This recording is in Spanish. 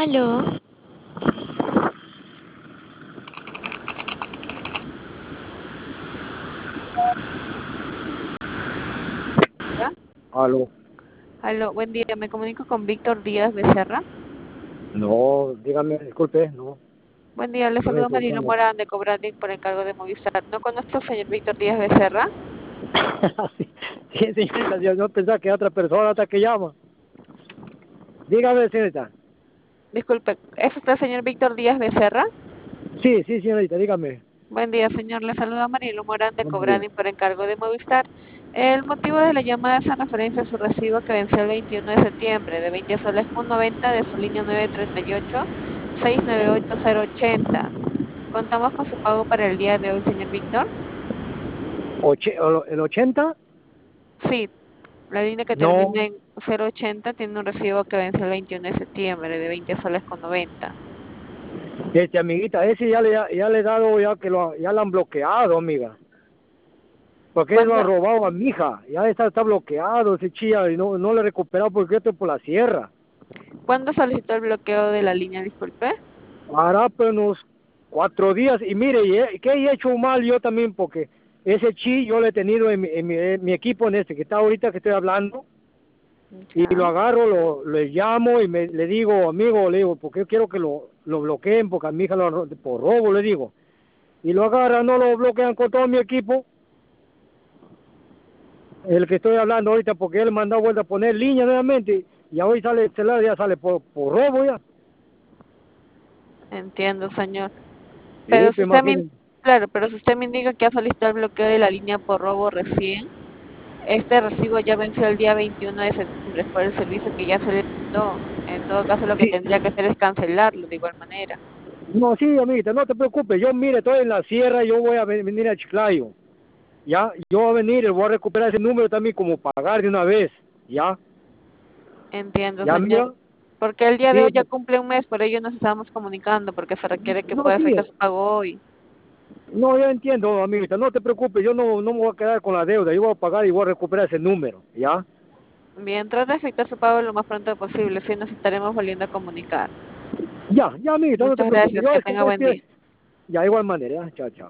Aló, ¿Ya? Aló. Aló, buen día, me comunico con Víctor Díaz Becerra. No, dígame, disculpe, no. Buen día, le Dígame saludo a por qué Marilo no. Morán de Cobradic por encargo de Movistar. ¿No conozco al señor Víctor Díaz Becerra? Sí, sí, señorita, yo no pensaba que era otra persona hasta que llama. Dígame, señorita. Disculpe, ¿es usted el señor Víctor Díaz Becerra? Sí, sí, señorita, dígame. Buen día, señor, le saludo a Marilo Morán de Buen día. Cobradic por encargo de Movistar. El motivo de la llamada es en referencia a su recibo que venció el 21 de septiembre de 20 soles con 90 de su línea 938-698-080. ¿Contamos con su pago para el día de hoy, señor Víctor? ¿El 80? Sí, la línea que No, termina en 080 tiene un recibo que vence el 21 de septiembre de 20 soles con 90. amiguita, ese ya le he dado, ya lo han bloqueado, amiga. Porque él lo ha ¿Cuándo, robado a mi hija. Ya está bloqueado ese chilla y no le he recuperado porque yo estoy por la sierra. ¿Cuándo solicitó el bloqueo de la línea? Disculpe. Hará pues unos 4 días y mire, ¿qué he hecho mal yo también? Porque ese chi yo lo he tenido en mi equipo en este que está ahorita que estoy hablando y lo Ya, agarro, le llamo y le digo, amigo, le digo, porque yo quiero que lo bloqueen porque a mi hija por robo, le digo. Y lo agarran, no lo bloquean con todo mi equipo, el que estoy hablando ahorita, porque él me ha dado vuelta a poner línea nuevamente y hoy sale el celular, ya sale por robo ya. entiendo, señor. Sí, Pero te si usted imaginas. claro, pero si usted me indica que ha solicitado el bloqueo de la línea por robo recién, este recibo ya venció el día 21 de septiembre, es por el servicio que ya se le brindó. En todo caso, lo que Sí, tendría que hacer es cancelarlo de igual manera. no, sí, amiguita, no te preocupes. Yo, mire, estoy en la sierra, yo voy a venir a Chiclayo. Ya, yo voy a venir, voy a recuperar ese número también como pagar de una vez. Ya, Entiendo, ya, señor. mira. Porque el día de Sí, hoy ya cumple un mes, por ello nos estamos comunicando, porque se requiere que no, pueda sí. efectuar su pago hoy. No, yo entiendo, amiguita, no te preocupes. Yo no me voy a quedar con la deuda. Yo voy a pagar y voy a recuperar ese número. Ya, Bien, trata de efectuar su pago lo más pronto posible, si nos estaremos volviendo a comunicar. ya, amiguita, no te Muchas preocupes. gracias, Yo que es que tenga buen día. ya, igual manera, ya, chao, chao.